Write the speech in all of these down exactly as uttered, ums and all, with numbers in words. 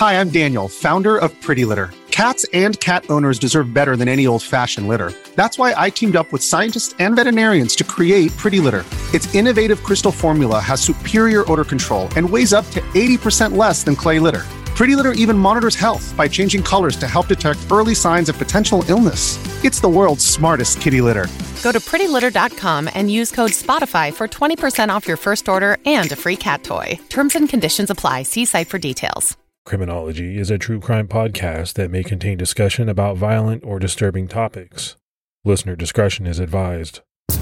Hi, I'm Daniel, founder of Pretty Litter. Cats and cat owners deserve better than any old-fashioned litter. That's why I teamed up with scientists and veterinarians to create Pretty Litter. Its innovative crystal formula has superior odor control and weighs up to eighty percent less than clay litter. Pretty Litter even monitors health by changing colors to help detect early signs of potential illness. It's the world's smartest kitty litter. Go to pretty litter dot com and use code SPOTIFY for twenty percent off your first order and a free cat toy. Terms and conditions apply. See site for details. Criminology is a true crime podcast that may contain discussion about violent or disturbing topics. Listener discretion is advised.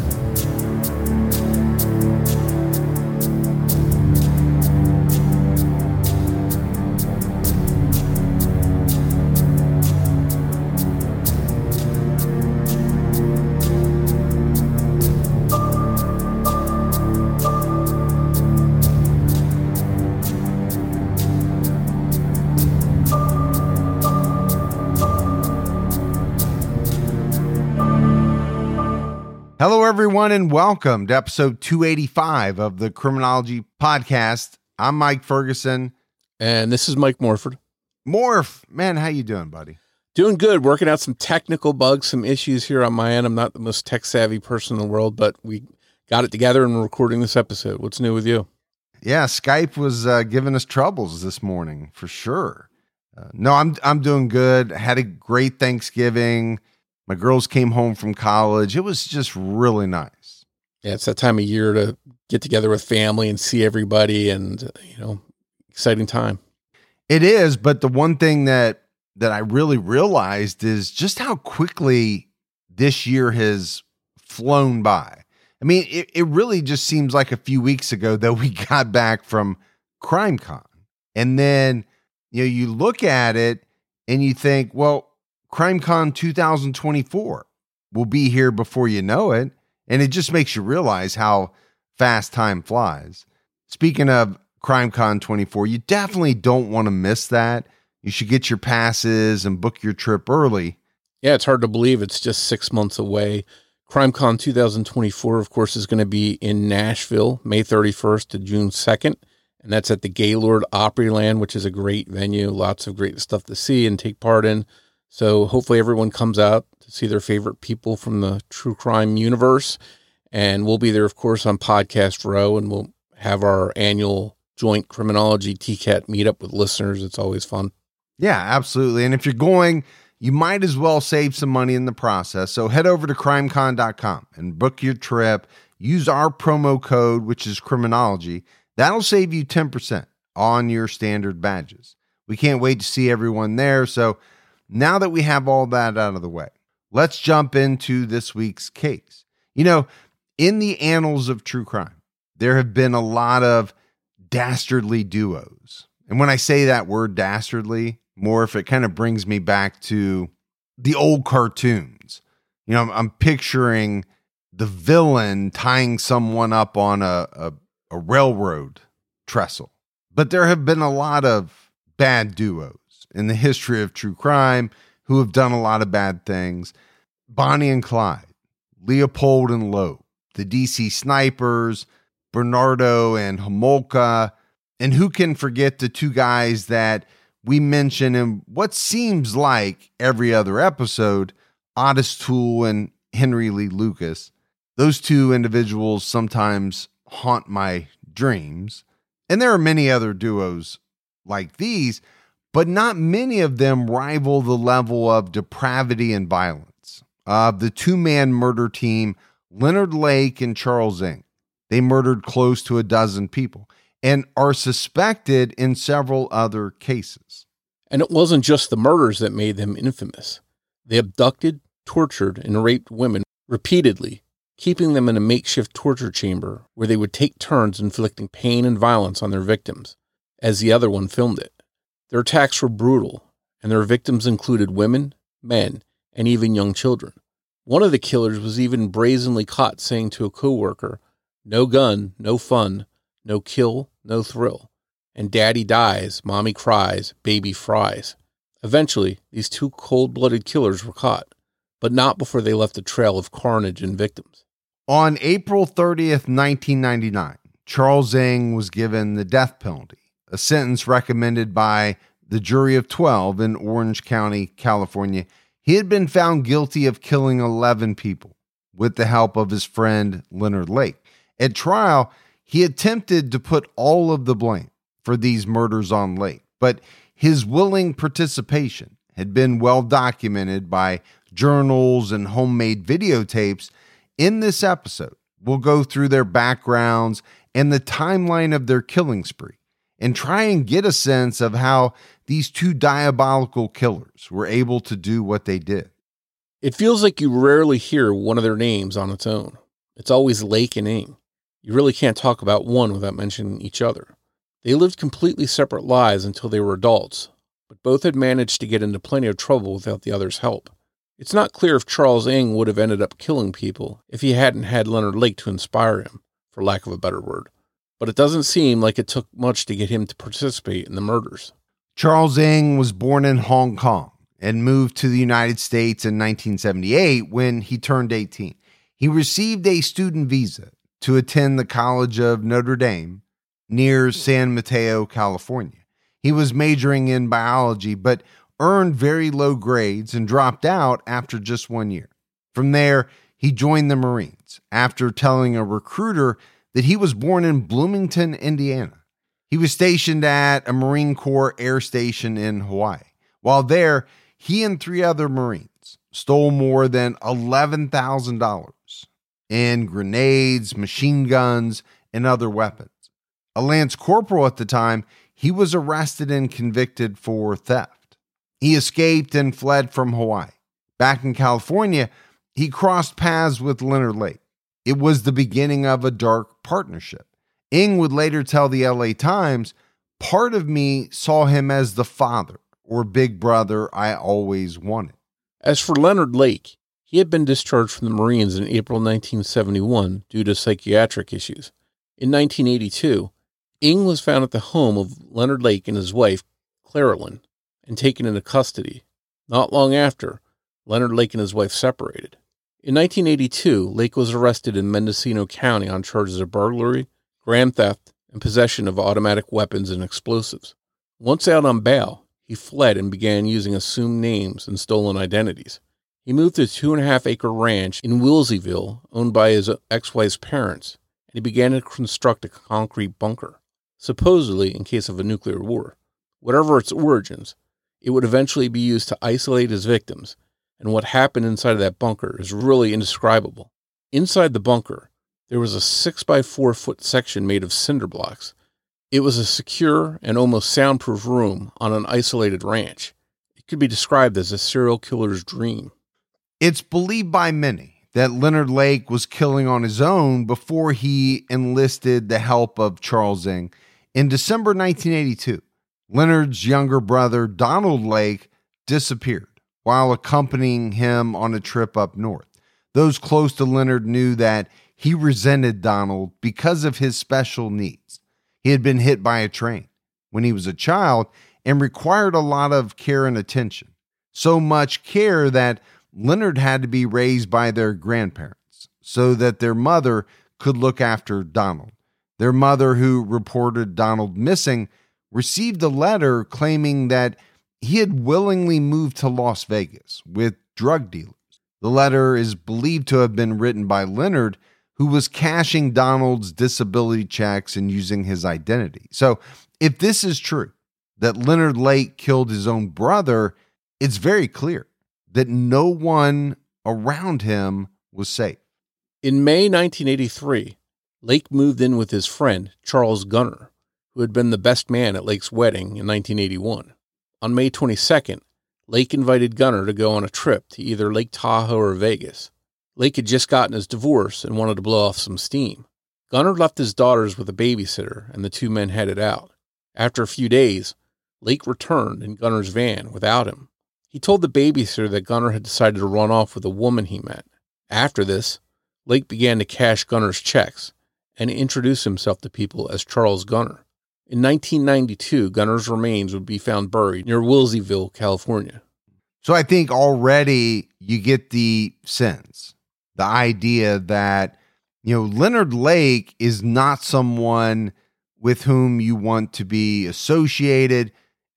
Hello, everyone, and welcome to episode two eighty-five of the Criminology Podcast. I'm Mike Ferguson. And this is Mike Morford. Morph, man, how you doing, buddy? Doing good. Working out some technical bugs, some issues here on my end. I'm not the most tech-savvy person in the world, but we got it together and we're recording this episode. What's new with you? Yeah, Skype was uh, giving us troubles this morning, for sure. Uh, no, I'm I'm doing good. Had a great Thanksgiving. My girls came home from college. It was just really nice. Yeah, it's that time of year to get together with family and see everybody, and, you know, exciting time. It is, but the one thing that that I really realized is just how quickly this year has flown by. I mean, it, it really just seems like a few weeks ago that we got back from CrimeCon. And then, you know, you look at it and you think, well, CrimeCon two thousand twenty-four will be here before you know it. And it just makes you realize how fast time flies. Speaking of CrimeCon twenty-four, you definitely don't want to miss that. You should get your passes and book your trip early. Yeah, it's hard to believe it's just six months away. CrimeCon two thousand twenty-four, of course, is going to be in Nashville, May thirty-first to June second. And that's at the Gaylord Opryland, which is a great venue. Lots of great stuff to see and take part in. So hopefully everyone comes out to see their favorite people from the true crime universe. And we'll be there, of course, on Podcast Row, and we'll have our annual joint criminology T CAT meetup with listeners. It's always fun. Yeah, absolutely. And if you're going, you might as well save some money in the process. So head over to crime con dot com and book your trip. Use our promo code, which is criminology. That'll save you ten percent on your standard badges. We can't wait to see everyone there. So now that we have all that out of the way, let's jump into this week's case. You know, in the annals of true crime, there have been a lot of dastardly duos. And when I say that word dastardly, more if it kind of brings me back to the old cartoons. You know, I'm, I'm picturing the villain tying someone up on a, a, a railroad trestle. But there have been a lot of bad duos in the history of true crime who have done a lot of bad things. Bonnie and Clyde, Leopold and Loeb, the D C Snipers, Bernardo and Homolka, and who can forget the two guys that we mention in what seems like every other episode, Otis Toole and Henry Lee Lucas. Those two individuals sometimes haunt my dreams. And there are many other duos like these, but not many of them rival the level of depravity and violence of the two-man murder team, Leonard Lake and Charles Ng. They murdered close to a dozen people and are suspected in several other cases. And it wasn't just the murders that made them infamous. They abducted, tortured, and raped women repeatedly, keeping them in a makeshift torture chamber where they would take turns inflicting pain and violence on their victims, as the other one filmed it. Their attacks were brutal, and their victims included women, men, and even young children. One of the killers was even brazenly caught saying to a coworker, "No gun, no fun, no kill, no thrill. And daddy dies, mommy cries, baby fries." Eventually, these two cold-blooded killers were caught, but not before they left a trail of carnage and victims. On April thirtieth, nineteen ninety-nine, Charles Ng was given the death penalty, a sentence recommended by the jury of twelve in Orange County, California, he had been found guilty of killing eleven people with the help of his friend Leonard Lake. At trial, he attempted to put all of the blame for these murders on Lake, but his willing participation had been well documented by journals and homemade videotapes. In this episode, we'll go through their backgrounds and the timeline of their killing spree and try and get a sense of how these two diabolical killers were able to do what they did. It feels like you rarely hear one of their names on its own. It's always Lake and Ing. You really can't talk about one without mentioning each other. They lived completely separate lives until they were adults, but both had managed to get into plenty of trouble without the other's help. It's not clear if Charles Ing would have ended up killing people if he hadn't had Leonard Lake to inspire him, for lack of a better word. But it doesn't seem like it took much to get him to participate in the murders. Charles Ing was born in Hong Kong and moved to the United States in nineteen seventy-eight when he turned eighteen. He received a student visa to attend the College of Notre Dame near San Mateo, California. He was majoring in biology, but earned very low grades and dropped out after just one year. From there, he joined the Marines after telling a recruiter that he was born in Bloomington, Indiana. He was stationed at a Marine Corps air station in Hawaii. While there, he and three other Marines stole more than eleven thousand dollars in grenades, machine guns, and other weapons. A Lance Corporal at the time, he was arrested and convicted for theft. He escaped and fled from Hawaii. Back in California, he crossed paths with Leonard Lake. It was the beginning of a dark partnership. Ing would later tell the L A Times, "Part of me saw him as the father or big brother I always wanted." As for Leonard Lake, he had been discharged from the Marines in April nineteen seventy-one due to psychiatric issues. In nineteen eighty-two, Ing was found at the home of Leonard Lake and his wife, Claralyn, and taken into custody. Not long after, Leonard Lake and his wife separated. In nineteen eighty-two, Lake was arrested in Mendocino County on charges of burglary, grand theft, and possession of automatic weapons and explosives. Once out on bail, he fled and began using assumed names and stolen identities. He moved to a two and a half acre ranch in Wilseyville, owned by his ex-wife's parents, and he began to construct a concrete bunker, supposedly in case of a nuclear war. Whatever its origins, it would eventually be used to isolate his victims, and what happened inside of that bunker is really indescribable. Inside the bunker, there was a six by four foot section made of cinder blocks. It was a secure and almost soundproof room on an isolated ranch. It could be described as a serial killer's dream. It's believed by many that Leonard Lake was killing on his own before he enlisted the help of Charles Ing. In December nineteen eighty-two, Leonard's younger brother, Donald Lake, disappeared while accompanying him on a trip up north. Those close to Leonard knew that he resented Donald because of his special needs. He had been hit by a train when he was a child and required a lot of care and attention. So much care that Leonard had to be raised by their grandparents so that their mother could look after Donald. Their mother, who reported Donald missing, received a letter claiming that he had willingly moved to Las Vegas with drug dealers. The letter is believed to have been written by Leonard, who was cashing Donald's disability checks and using his identity. So if this is true, that Leonard Lake killed his own brother, it's very clear that no one around him was safe. In May nineteen eighty-three, Lake moved in with his friend, Charles Gunner, who had been the best man at Lake's wedding in nineteen eighty-one. On May twenty-second, Lake invited Gunner to go on a trip to either Lake Tahoe or Vegas. Lake had just gotten his divorce and wanted to blow off some steam. Gunner left his daughters with a babysitter, and the two men headed out. After a few days, Lake returned in Gunner's van without him. He told the babysitter that Gunner had decided to run off with a woman he met. After this, Lake began to cash Gunner's checks and introduce himself to people as Charles Gunner. In nineteen ninety-two, Gunner's remains would be found buried near Wilseyville, California. So I think already you get the sense, the idea that, you know, Leonard Lake is not someone with whom you want to be associated.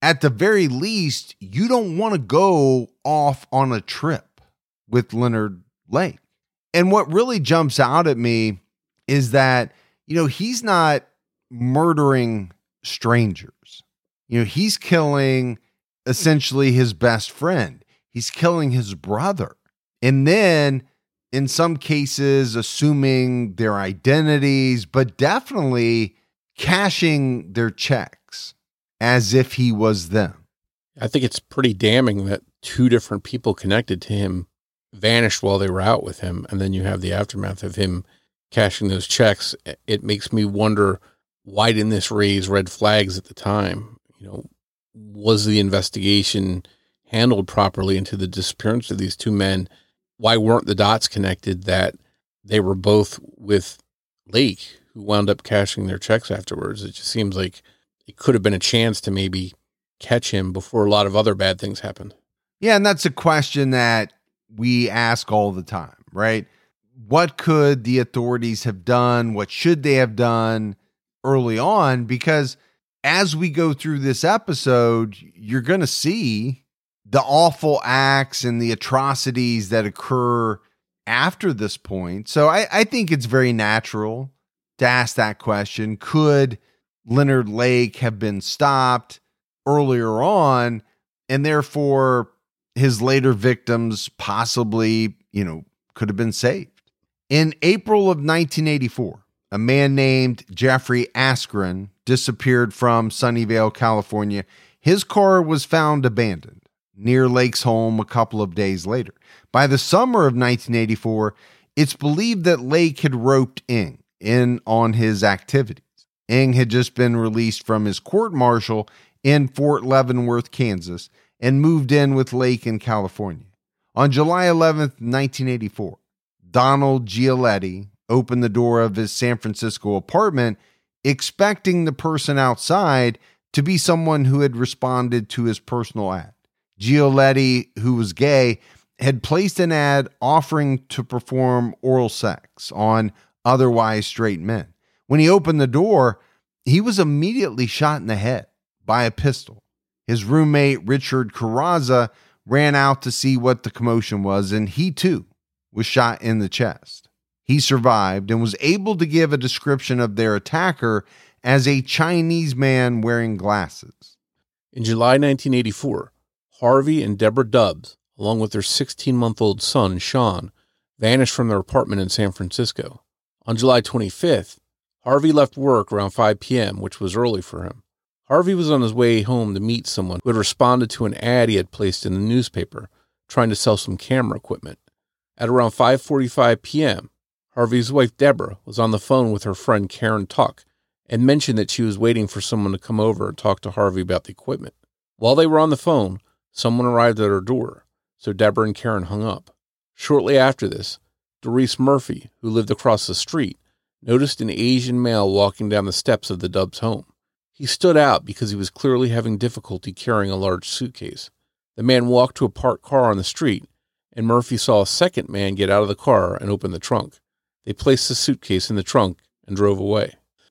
at the very least, you don't want to go off on a trip with Leonard Lake. And what really jumps out at me is that, you know, he's not murdering strangers. You know, he's killing essentially his best friend. He's killing his brother. And then in some cases, assuming their identities, but definitely cashing their checks as if he was them. I think it's pretty damning that two different people connected to him vanished while they were out with him. And then you have the aftermath of him cashing those checks. It makes me wonder, why didn't this raise red flags at the time? You know, was the investigation handled properly into the disappearance of these two men? Why weren't the dots connected that they were both with Lake, who wound up cashing their checks afterwards? It just seems like it could have been a chance to maybe catch him before a lot of other bad things happened. Yeah, and that's a question that we ask all the time, right? What could the authorities have done? What should they have done early on? Because as we go through this episode, you're going to see the awful acts and the atrocities that occur after this point. So I, I think it's very natural to ask that question. Could Leonard Lake have been stopped earlier on, and therefore his later victims possibly, you know, could have been saved? In April of nineteen eighty-four, a man named Jeffrey Askren disappeared from Sunnyvale, California. His car was found abandoned near Lake's home a couple of days later. By the summer of nineteen eighty-four, it's believed that Lake had roped Ng in on his activities. Ng had just been released from his court-martial in Fort Leavenworth, Kansas, and moved in with Lake in California. On July eleventh, nineteen eighty-four, Donald Gialetti opened the door of his San Francisco apartment, expecting the person outside to be someone who had responded to his personal ad. Gialetti, who was gay, had placed an ad offering to perform oral sex on otherwise straight men. When he opened the door, he was immediately shot in the head by a pistol. His roommate, Richard Carrazza, ran out to see what the commotion was, and he too was shot in the chest. He survived and was able to give a description of their attacker as a Chinese man wearing glasses. In July nineteen eighty-four, Harvey and Deborah Dubbs, along with their sixteen-month-old son, Sean, vanished from their apartment in San Francisco. On July twenty-fifth, Harvey left work around five p.m., which was early for him. Harvey was on his way home to meet someone who had responded to an ad he had placed in the newspaper, trying to sell some camera equipment. At around five forty-five p.m., Harvey's wife, Deborah, was on the phone with her friend Karen Tuck and mentioned that she was waiting for someone to come over and talk to Harvey about the equipment. While they were on the phone, someone arrived at her door, so Deborah and Karen hung up. Shortly after this, Doris Murphy, who lived across the street, noticed an Asian male walking down the steps of the Dubbs' home. He stood out because he was clearly having difficulty carrying a large suitcase. The man walked to a parked car on the street, and Murphy saw a second man get out of the car and open the trunk. They placed the suitcase in the trunk and drove away.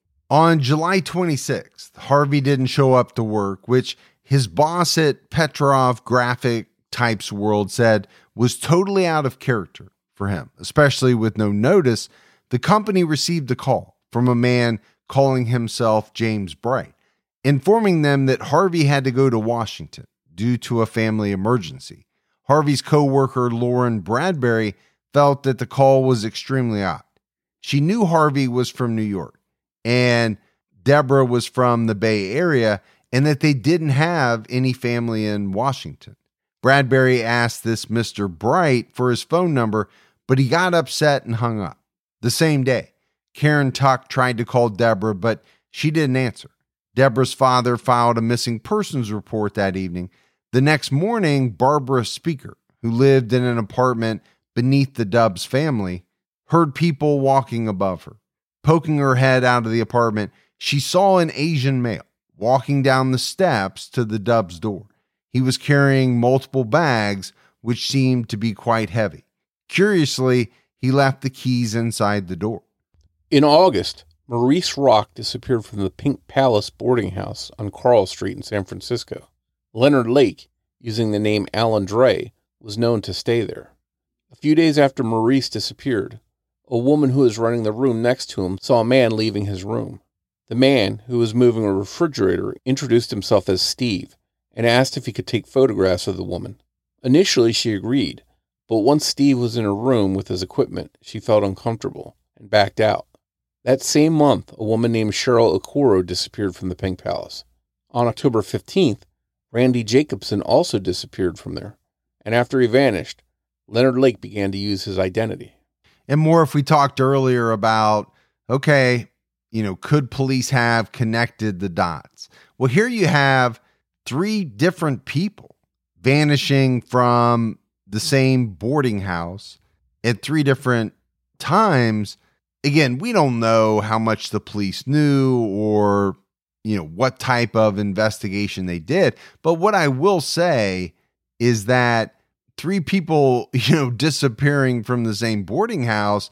On July twenty-sixth, Harvey didn't show up to work, which his boss at Petrov Graphic Types World said was totally out of character for him, especially with no notice. The company received a call from a man calling himself James Bright, informing them that Harvey had to go to Washington due to a family emergency. Harvey's co-worker, Lauren Bradbury, felt that the call was extremely odd. She knew Harvey was from New York and Deborah was from the Bay Area, and that they didn't have any family in Washington. Bradbury asked this Mister Bright for his phone number, but he got upset and hung up. The same day, Karen Tuck tried to call Deborah, but she didn't answer. Deborah's father filed a missing persons report that evening. The next morning, Barbara Speaker, who lived in an apartment beneath the Dubbs family, heard people walking above her. Poking her head out of the apartment, she saw an Asian male walking down the steps to the Dubbs door. He was carrying multiple bags, which seemed to be quite heavy. Curiously, he left the keys inside the door. In August, Maurice Rock disappeared from the Pink Palace boarding house on Carl Street in San Francisco. Leonard Lake, using the name Alan Dre, was known to stay there. A few days after Maurice disappeared, a woman who was running the room next to him saw a man leaving his room. The man, who was moving a refrigerator, introduced himself as Steve and asked if he could take photographs of the woman. Initially, she agreed, but once Steve was in her room with his equipment, she felt uncomfortable and backed out. That same month, a woman named Cheryl Okoro disappeared from the Pink Palace. On October fifteenth, Randy Jacobson also disappeared from there, and after he vanished, Leonard Lake began to use his identity. And more if we talked earlier about, okay, you know, could police have connected the dots? Well, here you have three different people vanishing from the same boarding house at three different times. Again, we don't know how much the police knew or, you know, what type of investigation they did. But what I will say is that three people, you know, disappearing from the same boarding house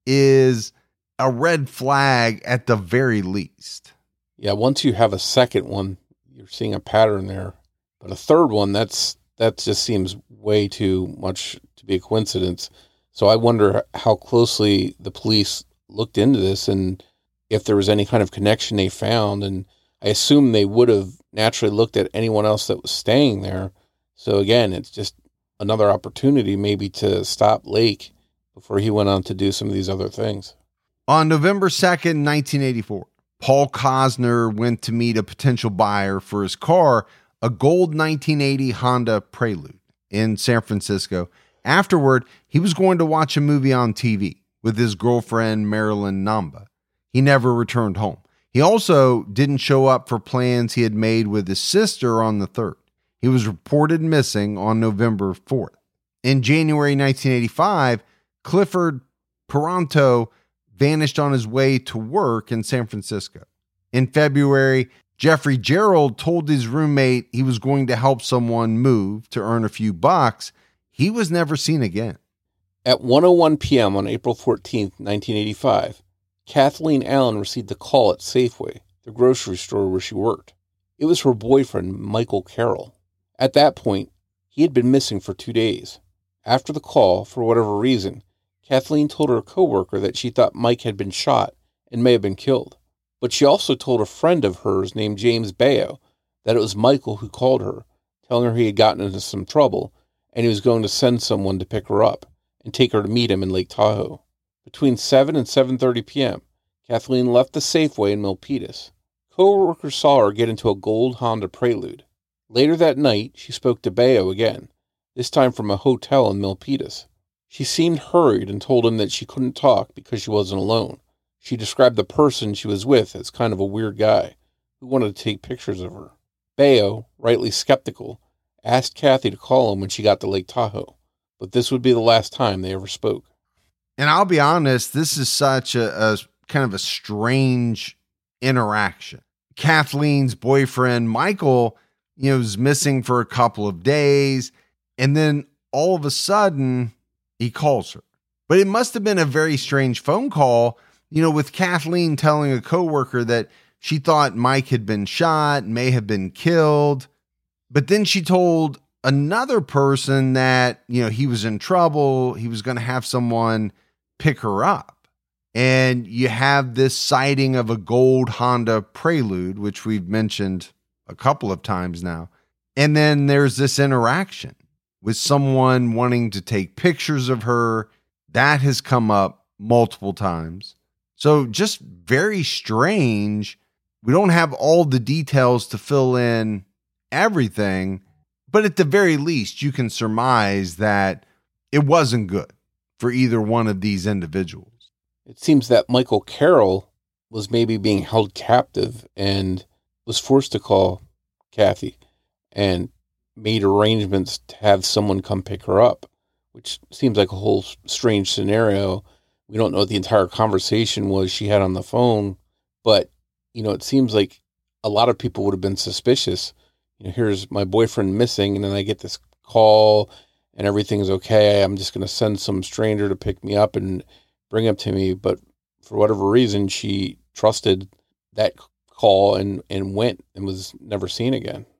is a red flag at the very least. Yeah, once you have a second one, you're seeing a pattern there. But a third one, that's that just seems way too much to be a coincidence. So I wonder how closely the police looked into this and if there was any kind of connection they found. And I assume they would have naturally looked at anyone else that was staying there. So again, it's just another opportunity maybe to stop Lake before he went on to do some of these other things. On November second, nineteen eighty-four, Paul Cosner went to meet a potential buyer for his car, a gold nineteen eighty Honda Prelude, in San Francisco. Afterward, he was going to watch a movie on T V with his girlfriend, Marilyn Namba. He never returned home. He also didn't show up for plans he had made with his sister on the third. He was reported missing on November fourth. In January nineteen eighty-five, Clifford Peranto vanished on his way to work in San Francisco. In February, Jeffrey Gerald told his roommate he was going to help someone move to earn a few bucks. He was never seen again. At one oh one p.m. on April fourteenth, nineteen eighty-five, Kathleen Allen received a call at Safeway, the grocery store where she worked. It was her boyfriend, Michael Carroll. At that point, he had been missing for two days. After the call, for whatever reason, Kathleen told her coworker that she thought Mike had been shot and may have been killed. But she also told a friend of hers named James Baio that it was Michael who called her, telling her he had gotten into some trouble and he was going to send someone to pick her up and take her to meet him in Lake Tahoe. Between seven and seven thirty p.m., Kathleen left the Safeway in Milpitas. Coworkers saw her get into a gold Honda Prelude. Later that night, she spoke to Baio again, this time from a hotel in Milpitas. She seemed hurried and told him that she couldn't talk because she wasn't alone. She described the person she was with as kind of a weird guy who wanted to take pictures of her. Baio, rightly skeptical, asked Kathy to call him when she got to Lake Tahoe, but this would be the last time they ever spoke. And I'll be honest, this is such a, a kind of a strange interaction. Kathleen's boyfriend, Michael, you know, was missing for a couple of days, and then all of a sudden, he calls her. But it must have been a very strange phone call, you know, with Kathleen telling a coworker that she thought Mike had been shot, may have been killed. But then she told another person that, you know, he was in trouble. He was going to have someone pick her up. And you have this sighting of a gold Honda Prelude, which we've mentioned a couple of times now. And then there's this interaction with someone wanting to take pictures of her. That has come up multiple times. So just very strange. We don't have all the details to fill in everything, but at the very least, you can surmise that it wasn't good for either one of these individuals. It seems that Michael Carroll was maybe being held captive and was forced to call Kathy and made arrangements to have someone come pick her up, which seems like a whole strange scenario. We don't know what the entire conversation was she had on the phone, but, you know, it seems like a lot of people would have been suspicious. You know, here's my boyfriend missing, and then I get this call and everything's okay. I'm just going to send some stranger to pick me up and bring him to me. But for whatever reason, she trusted that call and, and went and was never seen again.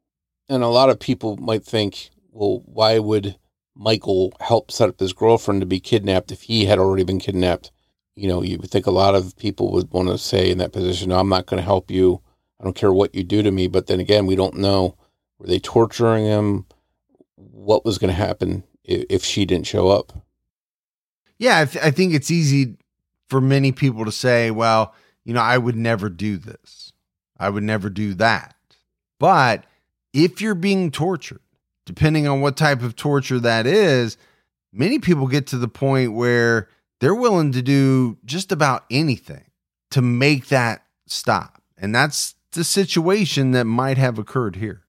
And a lot of people might think, well, why would Michael help set up his girlfriend to be kidnapped if he had already been kidnapped? You know, you would think a lot of people would want to say in that position, no, I'm not going to help you. I don't care what you do to me. But then again, we don't know. Were they torturing him? What was going to happen if, if she didn't show up? Yeah, I, th- I think it's easy for many people to say, well, you know, I would never do this. I would never do that. But if you're being tortured, depending on what type of torture that is, many people get to the point where they're willing to do just about anything to make that stop. And that's the situation that might have occurred here.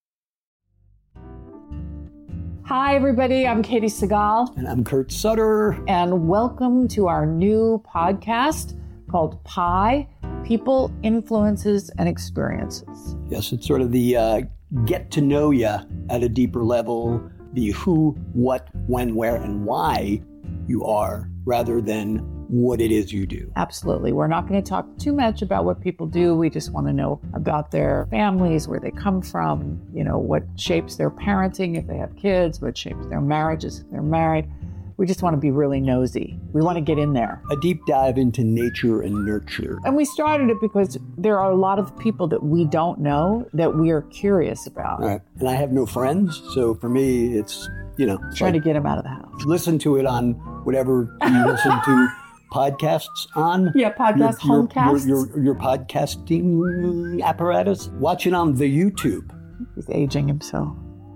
Hi, everybody. I'm Katie Segal. And I'm Kurt Sutter. And welcome to our new podcast called Pi, People, Influences, and Experiences. Yes, it's sort of the uh, get to know you at a deeper level, the who, what, when, where, and why you are, rather than what it is you do. Absolutely. We're not going to talk too much about what people do. We just want to know about their families, where they come from, you know, what shapes their parenting if they have kids, what shapes their marriages if they're married. We just want to be really nosy. We want to get in there. A deep dive into nature and nurture. And we started it because there are a lot of people that we don't know that we are curious about. Right. And I have no friends. So for me, it's, you know. Trying like, to get them out of the house. Listen to it on whatever you listen to podcasts on. Yeah, podcast, your, homecasts. Your, your, your podcasting apparatus. Watch it on the YouTube. He's aging himself.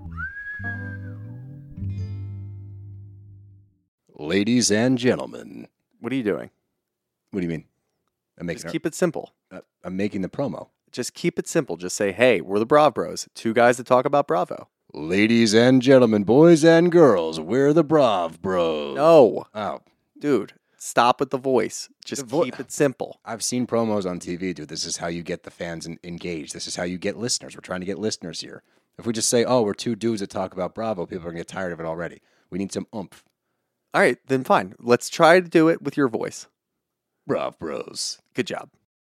Ladies and gentlemen. What are you doing? What do you mean? I'm making Just our, keep it simple. Uh, I'm making the promo. Just keep it simple. Just say, hey, we're the Brav Bros. Two guys that talk about Bravo. Ladies and gentlemen, boys and girls, we're the Brav Bros. No. Oh. Dude, stop with the voice. Just the vo- keep it simple. I've seen promos on T V, dude. This is how you get the fans in- engaged. This is how you get listeners. We're trying to get listeners here. If we just say, oh, we're two dudes that talk about Bravo, people are going to get tired of it already. We need some oomph. All right, then fine. Let's try to do it with your voice. Brav Bros. Good job.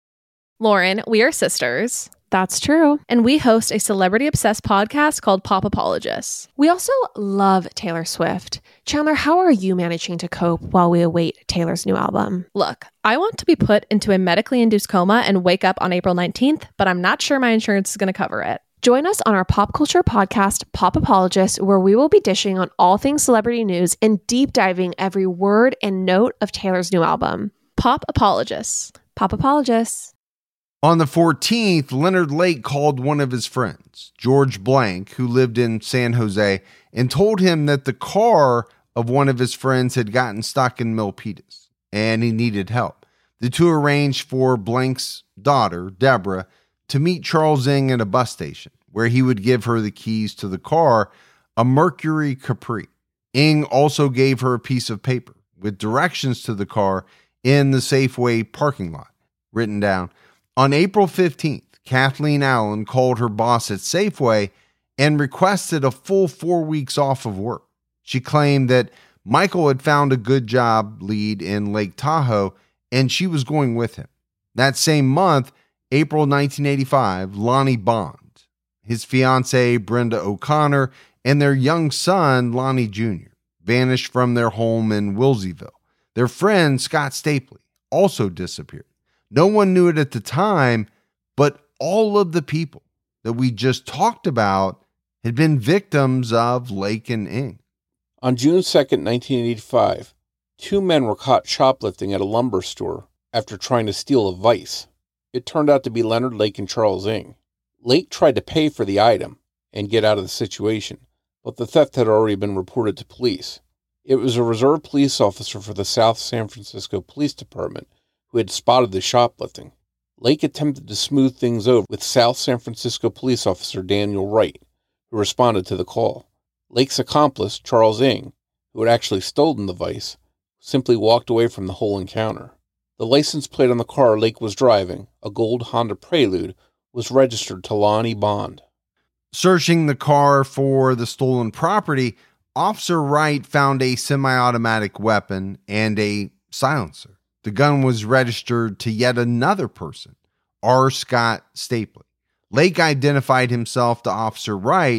Lauren, we are sisters. That's true. And we host a celebrity-obsessed podcast called Pop Apologists. We also love Taylor Swift. Chandler, how are you managing to cope while we await Taylor's new album? Look, I want to be put into a medically induced coma and wake up on April nineteenth, but I'm not sure my insurance is going to cover it. Join us on our pop culture podcast, Pop Apologists, where we will be dishing on all things celebrity news and deep diving every word and note of Taylor's new album. Pop Apologists. Pop Apologists. On the fourteenth, Leonard Lake called one of his friends, George Blank, who lived in San Jose, and told him that the car of one of his friends had gotten stuck in Milpitas, and he needed help. The two arranged for Blank's daughter, Deborah, to meet Charles Ng at a bus station, where he would give her the keys to the car, a Mercury Capri. Ng also gave her a piece of paper with directions to the car in the Safeway parking lot, written down. On April fifteenth, Kathleen Allen called her boss at Safeway and requested a full four weeks off of work. She claimed that Michael had found a good job lead in Lake Tahoe, and she was going with him. That same month, April nineteen eighty-five, Lonnie Bond, his fiancée Brenda O'Connor, and their young son, Lonnie Junior, vanished from their home in Wilseyville. Their friend, Scott Stapley, also disappeared. No one knew it at the time, but all of the people that we just talked about had been victims of Lake and Ng. On June second, nineteen eighty-five, two men were caught shoplifting at a lumber store after trying to steal a vise. It turned out to be Leonard Lake and Charles Ng. Lake tried to pay for the item and get out of the situation, but the theft had already been reported to police. It was a reserve police officer for the South San Francisco Police Department who had spotted the shoplifting. Lake attempted to smooth things over with South San Francisco police officer Daniel Wright, who responded to the call. Lake's accomplice, Charles Ng, who had actually stolen the vise, simply walked away from the whole encounter. The license plate on the car Lake was driving, a gold Honda Prelude, was registered to Lonnie Bond. Searching the car for the stolen property, Officer Wright found a semi-automatic weapon and a silencer. The gun was registered to yet another person, R. Scott Stapley. Lake identified himself to Officer Wright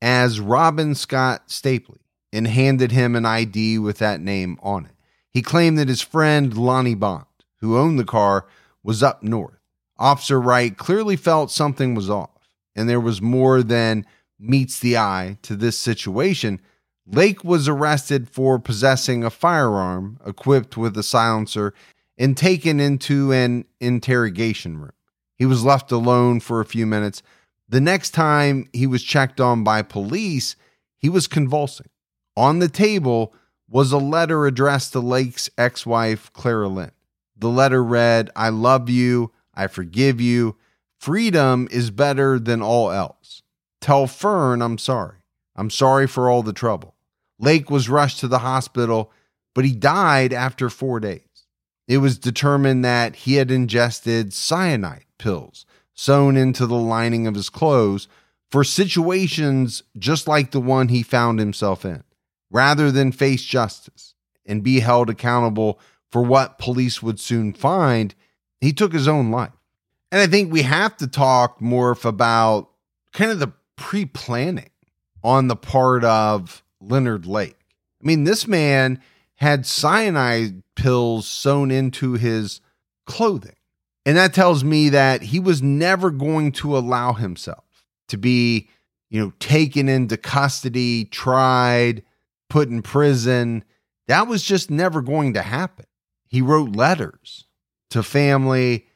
as Robin Scott Stapley and handed him an I D with that name on it. He claimed that his friend Lonnie Bond, who owned the car, was up north. Officer Wright clearly felt something was off, and there was more than meets the eye to this situation. Lake was arrested for possessing a firearm equipped with a silencer and taken into an interrogation room. He was left alone for a few minutes. The next time he was checked on by police, he was convulsing. On the table was a letter addressed to Lake's ex-wife, Clara Lynn. The letter read, "I love you. I forgive you. Freedom is better than all else. Tell Fern I'm sorry. I'm sorry for all the trouble." Lake was rushed to the hospital, but he died after four days. It was determined that he had ingested cyanide pills sewn into the lining of his clothes for situations just like the one he found himself in. Rather than face justice and be held accountable for what police would soon find, he took his own life. And I think we have to talk more about kind of the pre-planning on the part of Leonard Lake. I mean, this man had cyanide pills sewn into his clothing. And that tells me that he was never going to allow himself to be, you know, taken into custody, tried, put in prison. That was just never going to happen. He wrote letters to family,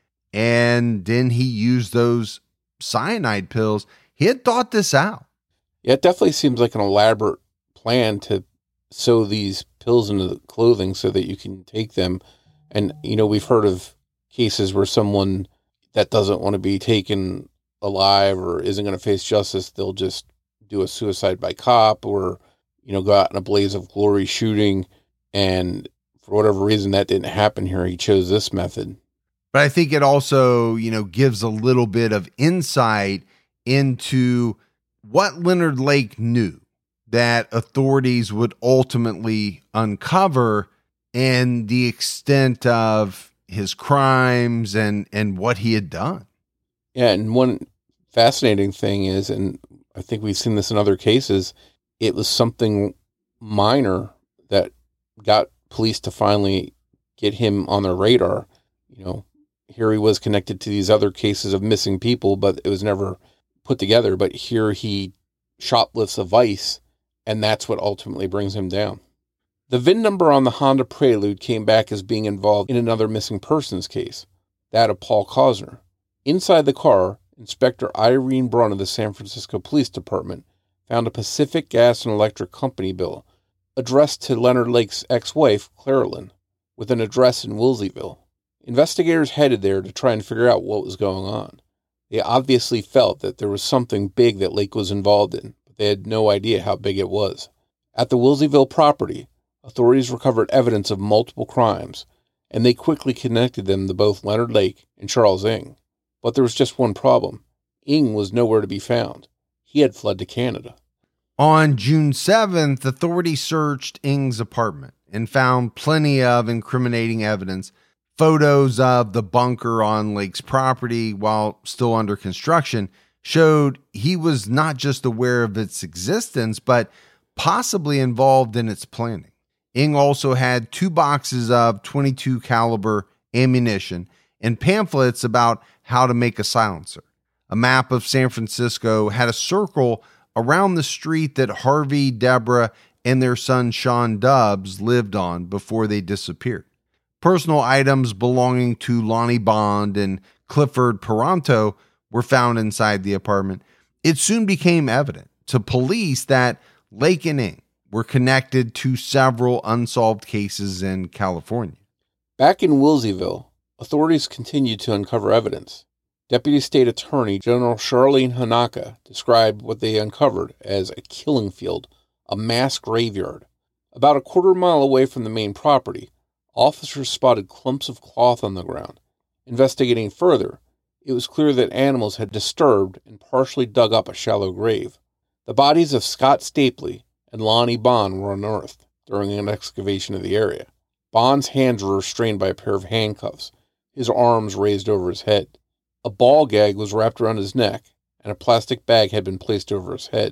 and then he used those cyanide pills. He had thought this out. Yeah, it definitely seems like an elaborate plan to sew these pills into the clothing so that you can take them. And, you know, we've heard of cases where someone that doesn't want to be taken alive or isn't going to face justice, they'll just do a suicide by cop or, you know, go out in a blaze of glory shooting. And for whatever reason, that didn't happen here. He chose this method. But I think it also, you know, gives a little bit of insight into what Leonard Lake knew that authorities would ultimately uncover and the extent of his crimes and, and what he had done. Yeah, and one fascinating thing is, and I think we've seen this in other cases, it was something minor that got police to finally get him on their radar. You know, here he was connected to these other cases of missing people, but it was never put together. But here he shoplifts a vice, and that's what ultimately brings him down. The V I N number on the Honda Prelude came back as being involved in another missing persons case, that of Paul Cosner. Inside the car, Inspector Irene Brunn of the San Francisco Police Department found a Pacific Gas and Electric Company bill addressed to Leonard Lake's ex-wife, Clara Lynn, with an address in Wilseyville. Investigators headed there to try and figure out what was going on. They obviously felt that there was something big that Lake was involved in, but they had no idea how big it was. At the Wilseyville property, authorities recovered evidence of multiple crimes, and they quickly connected them to both Leonard Lake and Charles Ng. But there was just one problem. Ng was nowhere to be found. He had fled to Canada. On June seventh, authorities searched Ng's apartment and found plenty of incriminating evidence. Photos of the bunker on Lake's property while still under construction showed he was not just aware of its existence, but possibly involved in its planning. Ng also had two boxes of twenty-two caliber ammunition and pamphlets about how to make a silencer. A map of San Francisco had a circle around the street that Harvey, Deborah, and their son Sean Dubbs lived on before they disappeared. Personal items belonging to Lonnie Bond and Clifford Paranto were found inside the apartment. It soon became evident to police that Lake and Ng were connected to several unsolved cases in California. Back in Wilseyville, authorities continued to uncover evidence. Deputy State Attorney General Charlene Hanaka described what they uncovered as a killing field, a mass graveyard. About a quarter mile away from the main property, officers spotted clumps of cloth on the ground. Investigating further, it was clear that animals had disturbed and partially dug up a shallow grave. The bodies of Scott Stapley and Lonnie Bond were unearthed during an excavation of the area. Bond's hands were restrained by a pair of handcuffs, his arms raised over his head. A ball gag was wrapped around his neck, and a plastic bag had been placed over his head.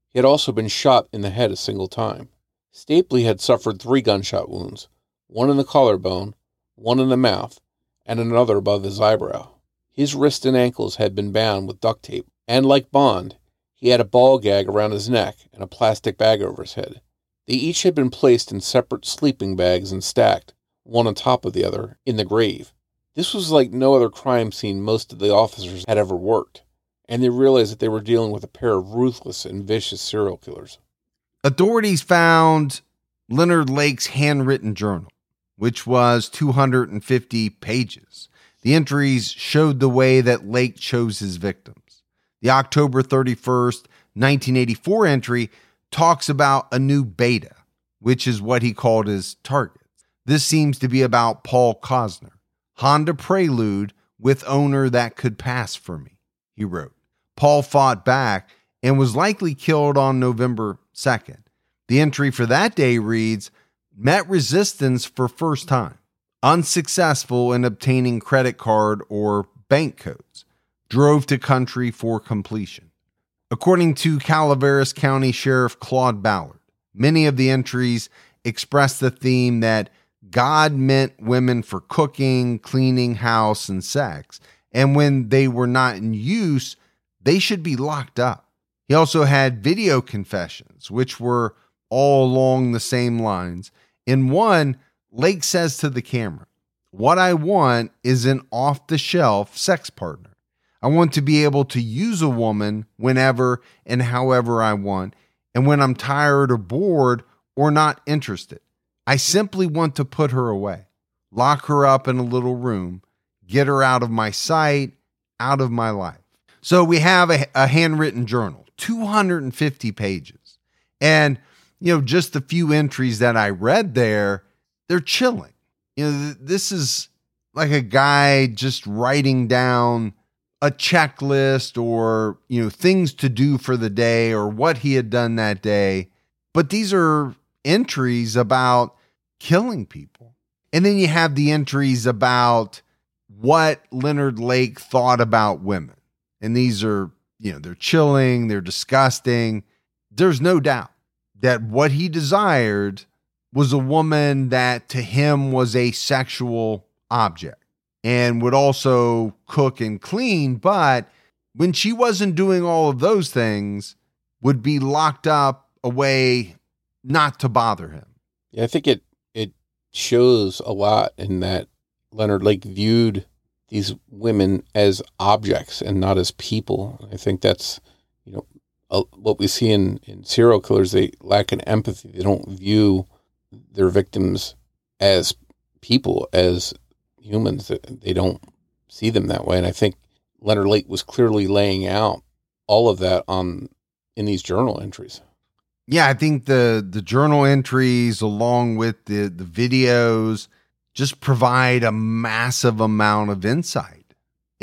He had also been shot in the head a single time. Stapley had suffered three gunshot wounds, one in the collarbone, one in the mouth, and another above his eyebrow. His wrists and ankles had been bound with duct tape, and like Bond, he had a ball gag around his neck and a plastic bag over his head. They each had been placed in separate sleeping bags and stacked, one on top of the other, in the grave. This was like no other crime scene most of the officers had ever worked, and they realized that they were dealing with a pair of ruthless and vicious serial killers. Authorities found Leonard Lake's handwritten journal, which was two hundred fifty pages. The entries showed the way that Lake chose his victims. The October thirty-first, nineteen eighty-four entry talks about a new beta, which is what he called his targets. This seems to be about Paul Cosner. Honda Prelude with owner that could pass for me, he wrote. Paul fought back and was likely killed on November second. The entry for that day reads, met resistance for first time, unsuccessful in obtaining credit card or bank codes, drove to country for completion. According to Calaveras County Sheriff Claude Ballard, many of the entries express the theme that God meant women for cooking, cleaning house, and sex, and when they were not in use, they should be locked up. He also had video confessions, which were all along the same lines. In one, Lake says to the camera, what I want is an off-the-shelf sex partner. I want to be able to use a woman whenever and however I want, and when I'm tired or bored or not interested. I simply want to put her away, lock her up in a little room, get her out of my sight, out of my life. So we have a, a handwritten journal, two hundred fifty pages. And, you know, just the few entries that I read there, they're chilling. You know, th- this is like a guy just writing down a checklist or, you know, things to do for the day or what he had done that day. But these are entries about killing people. And then you have the entries about what Leonard Lake thought about women. And these are, you know, they're chilling, they're disgusting. There's no doubt that what he desired was a woman that to him was a sexual object and would also cook and clean. But when she wasn't doing all of those things, would be locked up away, not to bother him. Yeah, I think it it shows a lot in that Leonard Lake viewed these women as objects and not as people. I think that's, you know, a, what we see in, in serial killers. They lack an empathy. They don't view their victims as people, as humans. They don't see them that way. And I think Leonard Lake was clearly laying out all of that on in these journal entries. Yeah, I think the the journal entries along with the, the videos just provide a massive amount of insight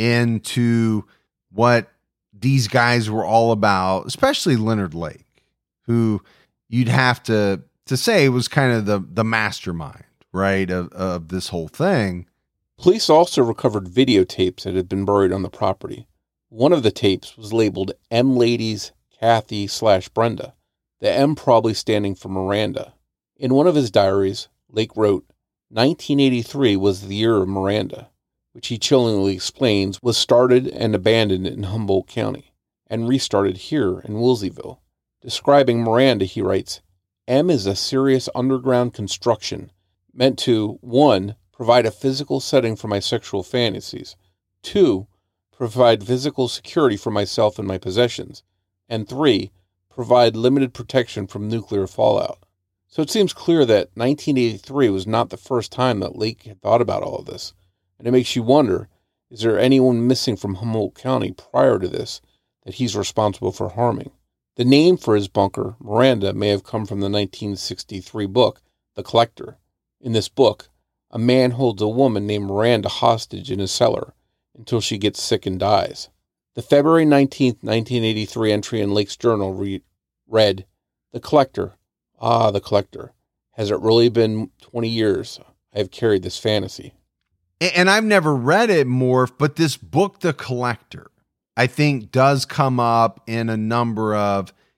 into what these guys were all about, especially Leonard Lake, who you'd have to to say was kind of the, the mastermind, right, of, of this whole thing. Police also recovered videotapes that had been buried on the property. One of the tapes was labeled M Ladies Kathy slash Brenda, the M probably standing for Miranda. In one of his diaries, Lake wrote, nineteen eighty-three was the year of Miranda, which he chillingly explains was started and abandoned in Humboldt County and restarted here in Woolseyville. Describing Miranda, he writes, M is a serious underground construction meant to, one, provide a physical setting for my sexual fantasies, two, provide physical security for myself and my possessions, and three, provide limited protection from nuclear fallout. So it seems clear that nineteen eighty-three was not the first time that Lake had thought about all of this. And it makes you wonder, is there anyone missing from Humboldt County prior to this that he's responsible for harming? The name for his bunker, Miranda, may have come from the nineteen sixty-three book, The Collector. In this book, a man holds a woman named Miranda hostage in his cellar until she gets sick and dies. The February nineteenth, nineteen eighty-three entry in Lake's journal re- read, The Collector. Ah, The Collector. Has it really been twenty years I have carried this fantasy? And I've never read it, Morph, but this book, The Collector, I think does come up in a number of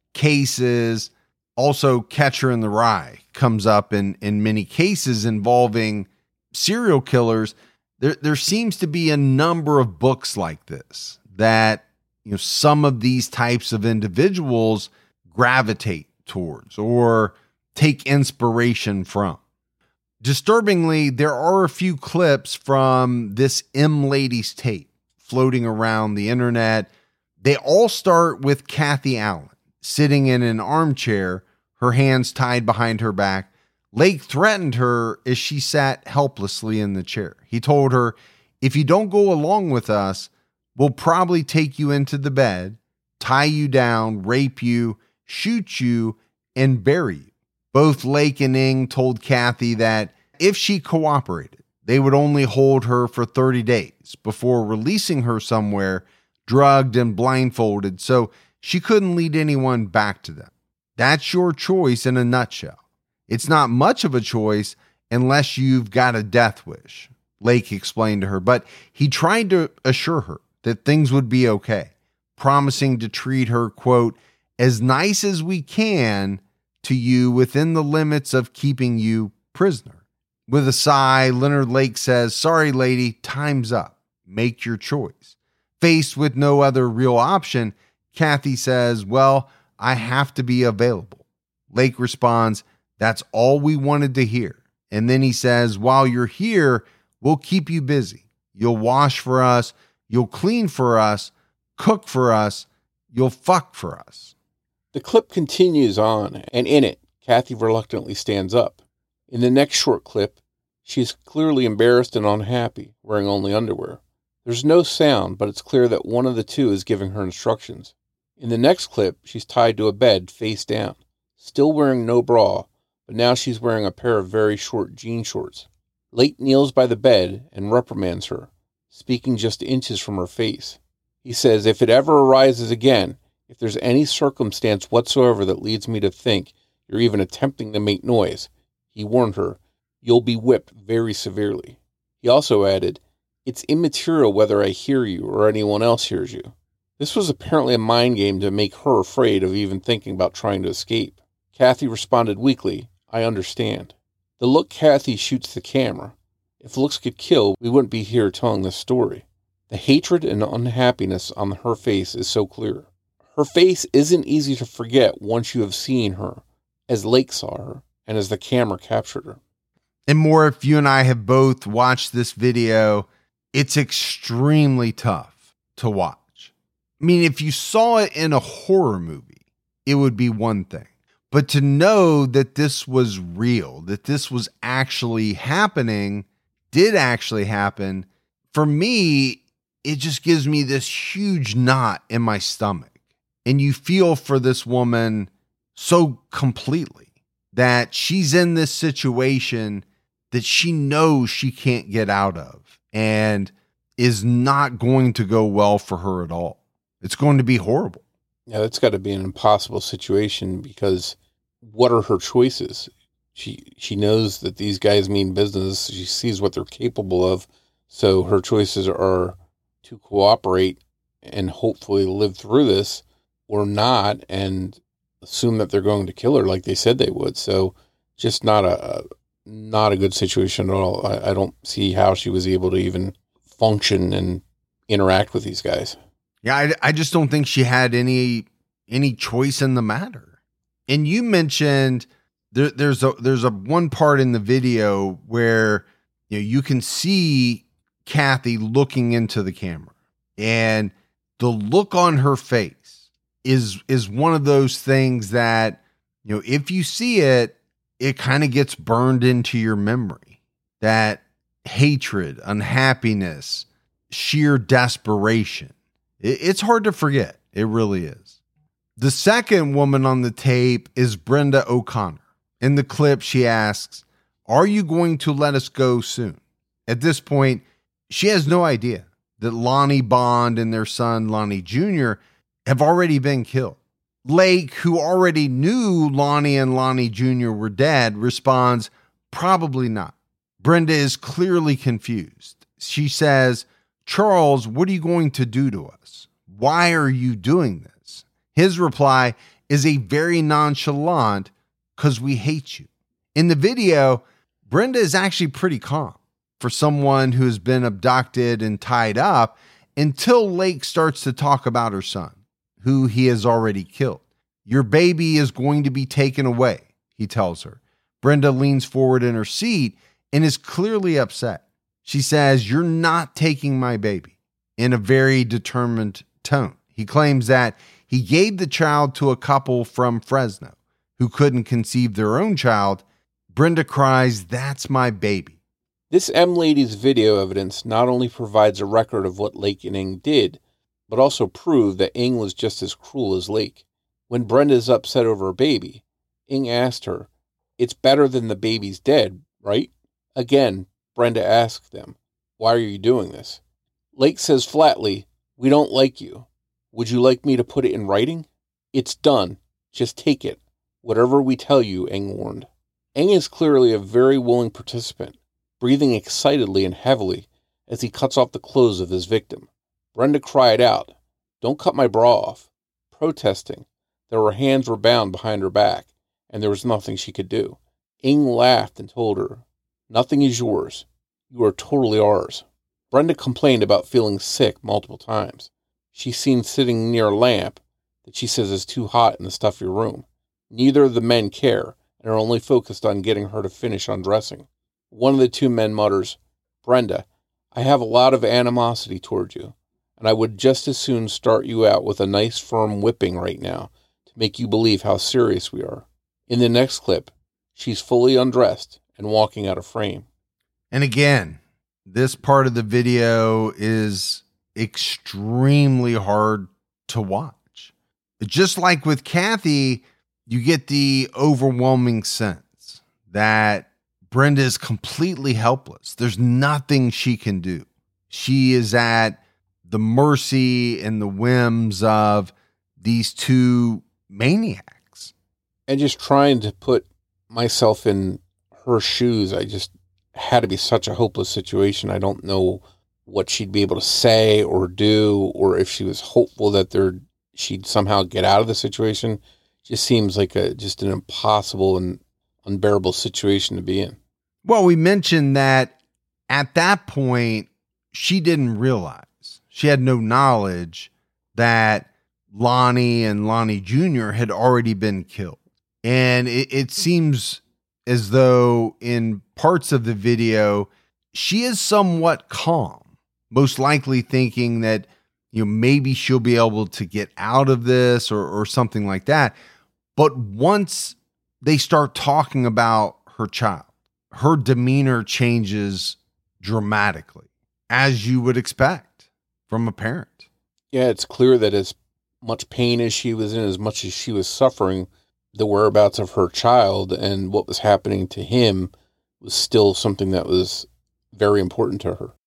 cases. Also, Catcher in the Rye comes up in, in many cases involving serial killers. There, there seems to be a number of books like this that, you know, some of these types of individuals gravitate towards or take inspiration from. Disturbingly, there are a few clips from this M Lady's tape floating around the internet. They all start with Kathy Allen sitting in an armchair, her hands tied behind her back. Lake threatened her as she sat helplessly in the chair. He told her, "If you don't go along with us, we'll probably take you into the bed, tie you down, rape you, shoot you, and bury you." Both Lake and Ng told Kathy that if she cooperated, they would only hold her for thirty days before releasing her somewhere, drugged and blindfolded, so she couldn't lead anyone back to them. That's your choice in a nutshell. It's not much of a choice unless you've got a death wish, Lake explained to her, but he tried to assure her that things would be okay, promising to treat her, quote, as nice as we can to you within the limits of keeping you prisoner. With a sigh, Leonard Lake says, "Sorry, lady, time's up. Make your choice." Faced with no other real option, Kathy says, "Well, I have to be available." Lake responds, "That's all we wanted to hear." And then he says, "While you're here, we'll keep you busy. You'll wash for us. You'll clean for us, cook for us. You'll fuck for us." The clip continues on, and in it, Kathy reluctantly stands up. In the next short clip, she is clearly embarrassed and unhappy, wearing only underwear. There's no sound, but it's clear that one of the two is giving her instructions. In the next clip, she's tied to a bed, face down, still wearing no bra, but now she's wearing a pair of very short jean shorts. Lake kneels by the bed and reprimands her, speaking just inches from her face. He says, "If it ever arises again, if there's any circumstance whatsoever that leads me to think you're even attempting to make noise," he warned her, "you'll be whipped very severely." He also added, "It's immaterial whether I hear you or anyone else hears you." This was apparently a mind game to make her afraid of even thinking about trying to escape. Kathy responded weakly, "I understand." The look Kathy shoots the camera. If looks could kill, we wouldn't be here telling this story. The hatred and unhappiness on her face is so clear. Her face isn't easy to forget once you have seen her, as Lake saw her, and as the camera captured her. And more, if you and I have both watched this video, it's extremely tough to watch. I mean, if you saw it in a horror movie, it would be one thing. But to know that this was real, that this was actually happening, did actually happen, for me, it just gives me this huge knot in my stomach. And you feel for this woman so completely that she's in this situation that she knows she can't get out of and is not going to go well for her at all. It's going to be horrible. Yeah, that's got to be an impossible situation, because what are her choices? She she knows that these guys mean business. She sees what they're capable of. So her choices are to cooperate and hopefully live through this, or not and assume that they're going to kill her like they said they would. So just not a not a good situation at all. I, I don't see how she was able to even function and interact with these guys. Yeah, I, I just don't think she had any any choice in the matter. And you mentioned there, there's a there's a one part in the video where, you know, you can see Kathy looking into the camera, and the look on her face is is one of those things that, you know, if you see it, it kind of gets burned into your memory. That hatred, unhappiness, sheer desperation. It's hard to forget. It really is. The second woman on the tape is Brenda O'Connor. In the clip, she asks, "Are you going to let us go soon?" At this point, she has no idea that Lonnie Bond and their son, Lonnie Junior, have already been killed. Lake, who already knew Lonnie and Lonnie Junior were dead, responds, "Probably not." Brenda is clearly confused. She says, "Charles, what are you going to do to us? Why are you doing this?" His reply, is a very nonchalant because we hate you. In the video, Brenda is actually pretty calm for someone who has been abducted and tied up until Lake starts to talk about her son, who he has already killed. Your baby is going to be taken away, he tells her. Brenda leans forward in her seat and is clearly upset. She says, "You're not taking my baby," in a very determined tone. He claims that he gave the child to a couple from Fresno who couldn't conceive their own child. Brenda cries, "That's my baby." This M lady's video evidence not only provides a record of what Lake and Ing did, but also proved that Ing was just as cruel as Lake. When Brenda is upset over her baby, Ing asked her, "It's better than the baby's dead, right?" Again, Brenda asked them, "Why are you doing this?" Lake says flatly, "We don't like you. Would you like me to put it in writing?" "It's done. Just take it. Whatever we tell you," Ing warned. Ing is clearly a very willing participant, breathing excitedly and heavily as he cuts off the clothes of his victim. Brenda cried out, "Don't cut my bra off," protesting that her hands were bound behind her back and there was nothing she could do. Ing laughed and told her, "Nothing is yours. You are totally ours." Brenda complained about feeling sick multiple times. She's seen sitting near a lamp that she says is too hot in the stuffy room. Neither of the men care and are only focused on getting her to finish undressing. One of the two men mutters, "Brenda, I have a lot of animosity toward you, and I would just as soon start you out with a nice firm whipping right now to make you believe how serious we are." In the next clip, she's fully undressed and walking out of frame. And again, this part of the video is extremely hard to watch. Just like with Kathy, you get the overwhelming sense that Brenda is completely helpless. There's nothing she can do. She is at the mercy and the whims of these two maniacs. And just trying to put myself in her shoes, I just had to be such a hopeless situation. I don't know what she'd be able to say or do, or if she was hopeful that there she'd somehow get out of the situation. It just seems like a just an impossible and unbearable situation to be in. Well, we mentioned that at that point, she didn't realize, she had no knowledge that Lonnie and Lonnie Junior had already been killed. And it, it seems as though in parts of the video, she is somewhat calm, most likely thinking that, you know, maybe she'll be able to get out of this or, or something like that. But once they start talking about her child, her demeanor changes dramatically, as you would expect from a parent. Yeah, it's clear that as much pain as she was in, as much as she was suffering, the whereabouts of her child and what was happening to him was still something that was very important to her.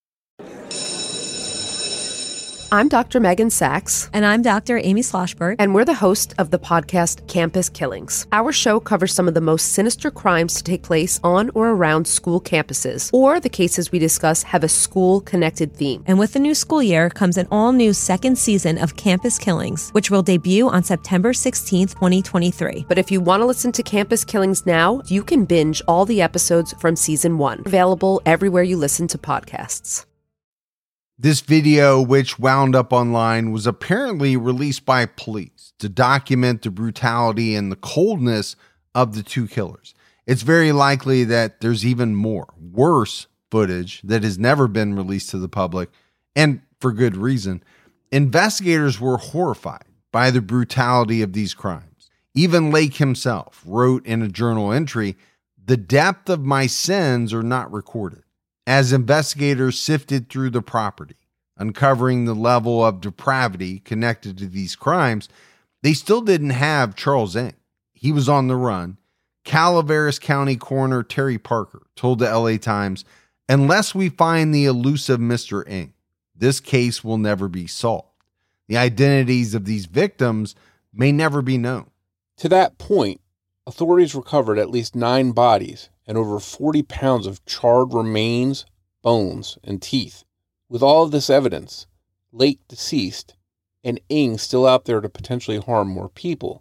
I'm Doctor Megan Sachs. And I'm Doctor Amy Sloshberg. And we're the host of the podcast Campus Killings. Our show covers some of the most sinister crimes to take place on or around school campuses, or the cases we discuss have a school-connected theme. And with the new school year comes an all-new second season of Campus Killings, which will debut on September sixteenth, twenty twenty-three. But if you want to listen to Campus Killings now, you can binge all the episodes from season one. Available everywhere you listen to podcasts. This video, which wound up online, was apparently released by police to document the brutality and the coldness of the two killers. It's very likely that there's even more, worse footage that has never been released to the public, and for good reason. Investigators were horrified by the brutality of these crimes. Even Lake himself wrote in a journal entry, "The depth of my sins are not recorded." As investigators sifted through the property, uncovering the level of depravity connected to these crimes, they still didn't have Charles Ing. He was on the run. Calaveras County Coroner Terry Parker told the L A Times, "Unless we find the elusive Mister Ing, this case will never be solved. The identities of these victims may never be known." To that point, authorities recovered at least nine bodies and over forty pounds of charred remains, bones, and teeth. With all of this evidence, Lake deceased, and Ing still out there to potentially harm more people,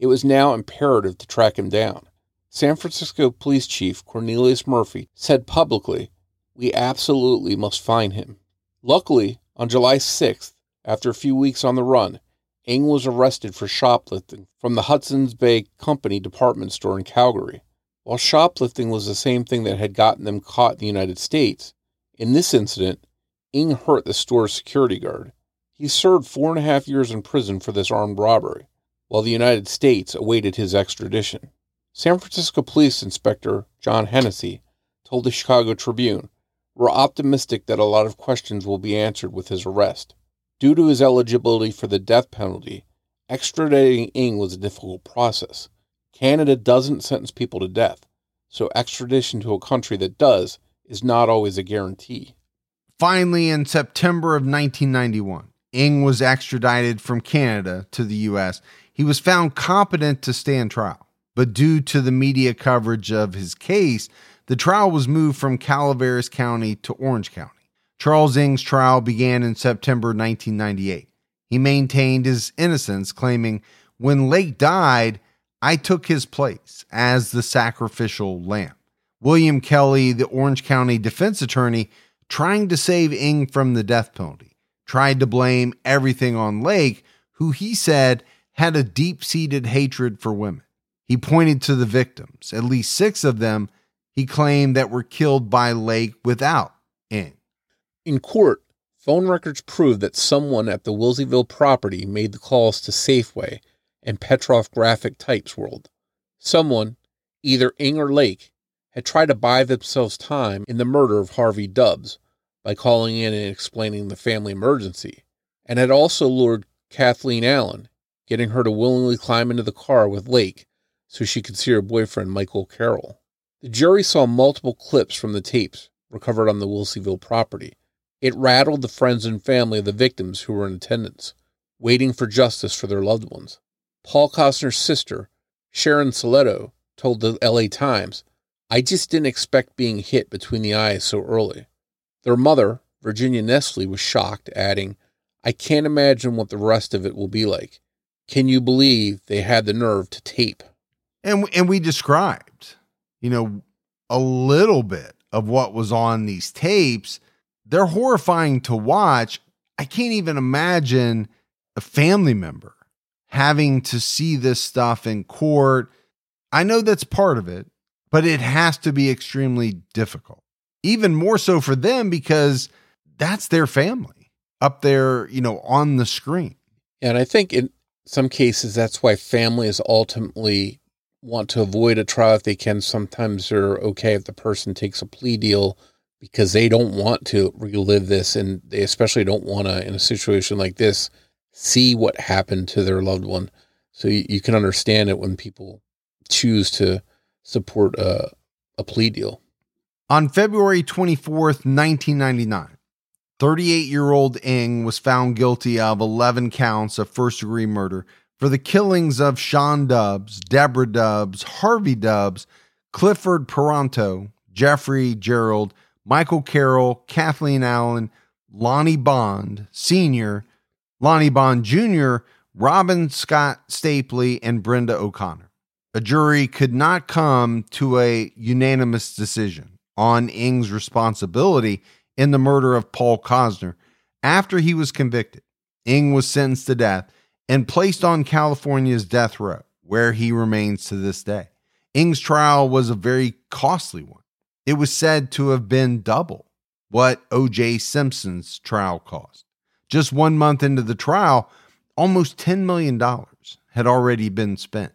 It was now imperative to track him down. San Francisco Police Chief Cornelius Murphy said publicly, "We absolutely must find him." Luckily, on July sixth, after a few weeks on the run, Ng was arrested for shoplifting from the Hudson's Bay Company department store in Calgary. While shoplifting was the same thing that had gotten them caught in the United States, in this incident, Ng hurt the store's security guard. He served four and a half years in prison for this armed robbery, while the United States awaited his extradition. San Francisco Police Inspector John Hennessy told the Chicago Tribune, "We're optimistic that a lot of questions will be answered with his arrest. Due to his eligibility for the death penalty, extraditing Ng was a difficult process. Canada doesn't sentence people to death, so extradition to a country that does is not always a guarantee." Finally, in September of nineteen ninety-one, Ng was extradited from Canada to the U S. He was found competent to stand trial, but due to the media coverage of his case, the trial was moved from Calaveras County to Orange County. Charles Ng's trial began in September nineteen ninety-eight. He maintained his innocence, claiming, "When Lake died, I took his place as the sacrificial lamb." William Kelly, the Orange County defense attorney, trying to save Ng from the death penalty, tried to blame everything on Lake, who he said had a deep-seated hatred for women. He pointed to the victims, at least six of them, he claimed that were killed by Lake without Ng. In court, phone records proved that someone at the Wilseyville property made the calls to Safeway and Petroff Graphic Types World. Someone, either Ng or Lake, had tried to buy themselves time in the murder of Harvey Dubbs by calling in and explaining the family emergency, and had also lured Kathleen Allen, getting her to willingly climb into the car with Lake so she could see her boyfriend Michael Carroll. The jury saw multiple clips from the tapes recovered on the Wilseyville property. It rattled the friends and family of the victims who were in attendance, waiting for justice for their loved ones. Paul Costner's sister, Sharon Soletto, told the L A Times, "I just didn't expect being hit between the eyes so early." Their mother, Virginia Nestle, was shocked, adding, "I can't imagine what the rest of it will be like. Can you believe they had the nerve to tape?" And, and we described, you know, a little bit of what was on these tapes. They're horrifying to watch. I can't even imagine a family member having to see this stuff in court. I know that's part of it, but it has to be extremely difficult. Even more so for them because that's their family up there, you know, on the screen. And I think in some cases, that's why families ultimately want to avoid a trial if they can. Sometimes they're okay if the person takes a plea deal because they don't want to relive this, and they especially don't want to, in a situation like this, see what happened to their loved one. So you, you can understand it when people choose to support a, a plea deal. On February twenty-fourth, nineteen ninety-nine, thirty-eight-year-old Ng was found guilty of eleven counts of first-degree murder for the killings of Sean Dubbs, Deborah Dubbs, Harvey Dubbs, Clifford Peranto, Jeffrey Gerald, Michael Carroll, Kathleen Allen, Lonnie Bond Senior, Lonnie Bond Junior, Robin Scott Stapley, and Brenda O'Connor. A jury could not come to a unanimous decision on Ng's responsibility in the murder of Paul Costner. After he was convicted, Ng was sentenced to death and placed on California's death row, where he remains to this day. Ng's trial was a very costly one. It was said to have been double what O J Simpson's trial cost. Just one month into the trial, almost ten million dollars had already been spent.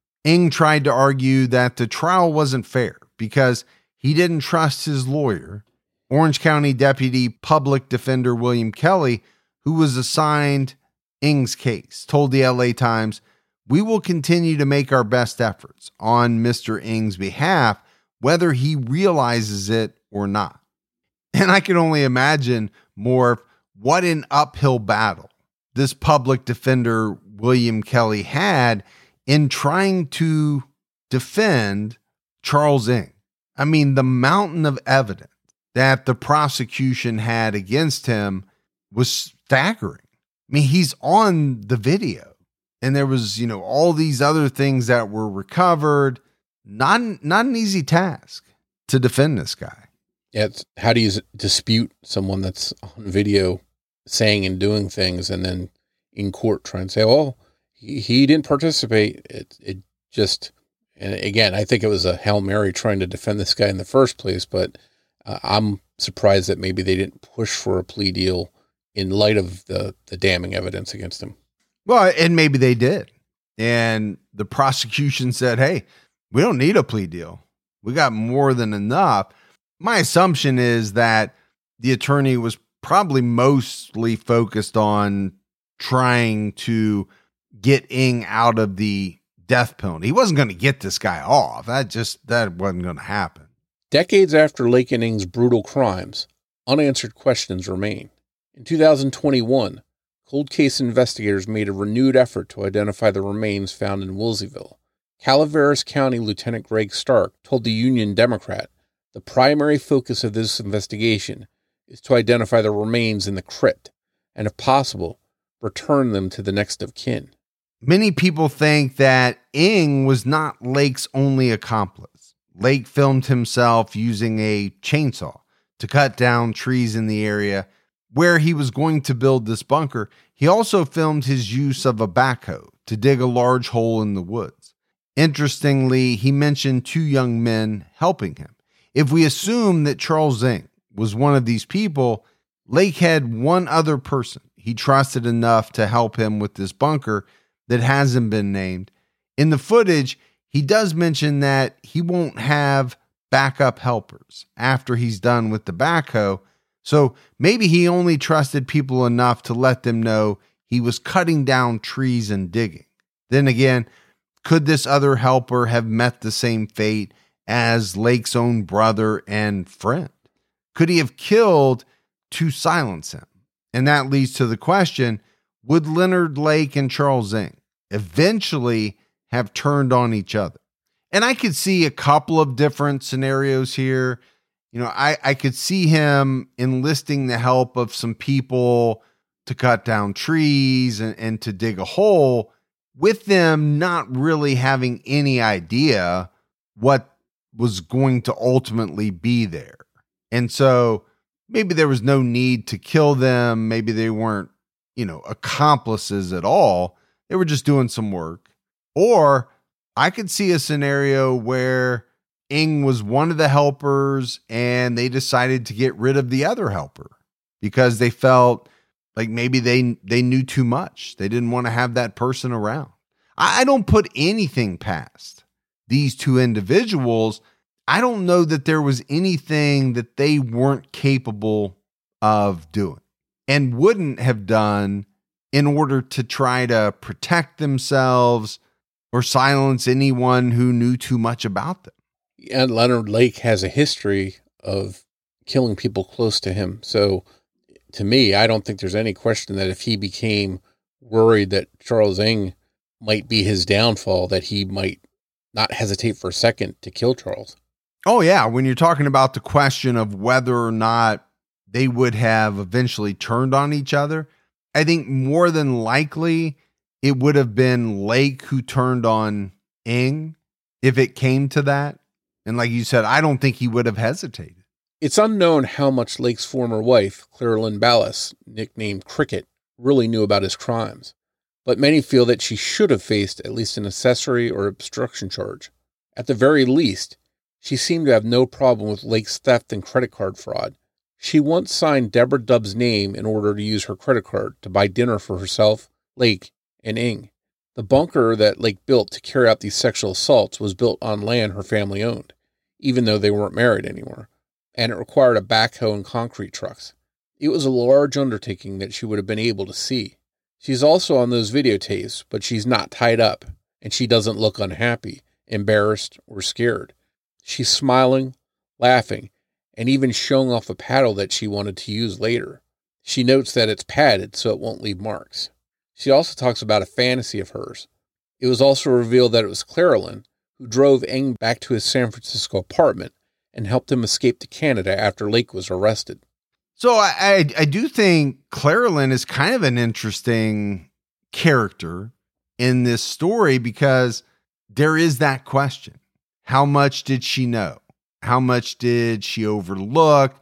Ng tried to argue that the trial wasn't fair because he didn't trust his lawyer, Orange County Deputy Public Defender William Kelly, who was assigned Ng's case, told the L A Times, "We will continue to make our best efforts on Mister Ng's behalf, whether he realizes it or not." And I can only imagine more what an uphill battle this public defender William Kelly had in trying to defend Charles Ng. I mean, the mountain of evidence that the prosecution had against him was staggering. I mean, he's on the video and there was, you know, all these other things that were recovered. Not, not an easy task to defend this guy. Yeah, it's, how do you dispute someone that's on video saying and doing things, and then in court try and say, well, he, he didn't participate. It, it just, and again, I think it was a Hail Mary trying to defend this guy in the first place, but uh, I'm surprised that maybe they didn't push for a plea deal in light of the, the damning evidence against him. Well, and maybe they did. And the prosecution said, hey, we don't need a plea deal. We got more than enough. My assumption is that the attorney was probably mostly focused on trying to get Ng out of the death penalty. He wasn't going to get this guy off. That just, that wasn't going to happen. Decades after Lake and Ng's brutal crimes, unanswered questions remain. In two thousand twenty-one, cold case investigators made a renewed effort to identify the remains found in Woolseyville. Calaveras County Lieutenant Greg Stark told the Union Democrat the primary focus of this investigation is to identify the remains in the crypt and, if possible, return them to the next of kin. Many people think that Ng was not Lake's only accomplice. Lake filmed himself using a chainsaw to cut down trees in the area where he was going to build this bunker. He also filmed his use of a backhoe to dig a large hole in the woods. Interestingly, he mentioned two young men helping him. If we assume that Charles Ng was one of these people, Lake had one other person he trusted enough to help him with this bunker that hasn't been named. In the footage, he does mention that he won't have backup helpers after he's done with the backhoe, so maybe he only trusted people enough to let them know he was cutting down trees and digging. Then again, could this other helper have met the same fate as Lake's own brother and friend? Could he have killed to silence him? And that leads to the question, would Leonard Lake and Charles Ng eventually have turned on each other? And I could see a couple of different scenarios here. You know, I, I could see him enlisting the help of some people to cut down trees and, and to dig a hole, with them not really having any idea what was going to ultimately be there. And so maybe there was no need to kill them. Maybe they weren't, you know, accomplices at all. They were just doing some work. Or I could see a scenario where Ng was one of the helpers and they decided to get rid of the other helper because they felt like maybe they, they knew too much. They didn't want to have that person around. I, I don't put anything past these two individuals. I don't know that there was anything that they weren't capable of doing and wouldn't have done in order to try to protect themselves or silence anyone who knew too much about them. And Leonard Lake has a history of killing people close to him. So to me, I don't think there's any question that if he became worried that Charles Ng might be his downfall, that he might not hesitate for a second to kill Charles. Oh, yeah. When you're talking about the question of whether or not they would have eventually turned on each other, I think more than likely it would have been Lake who turned on Ng if it came to that. And like you said, I don't think he would have hesitated. It's unknown how much Lake's former wife, Claire-Lynn Ballas, nicknamed Cricket, really knew about his crimes, but many feel that she should have faced at least an accessory or obstruction charge. At the very least, she seemed to have no problem with Lake's theft and credit card fraud. She once signed Deborah Dubb's name in order to use her credit card to buy dinner for herself, Lake, and Ng. The bunker that Lake built to carry out these sexual assaults was built on land her family owned, even though they weren't married anymore, and it required a backhoe and concrete trucks. It was a large undertaking that she would have been able to see. She's also on those videotapes, but she's not tied up, and she doesn't look unhappy, embarrassed, or scared. She's smiling, laughing, and even showing off a paddle that she wanted to use later. She notes that it's padded so it won't leave marks. She also talks about a fantasy of hers. It was also revealed that it was Claire-Lynn who drove Ng back to his San Francisco apartment and helped him escape to Canada after Lake was arrested. So I, I, I do think Claire-Lynn is kind of an interesting character in this story because there is that question. How much did she know? How much did she overlook?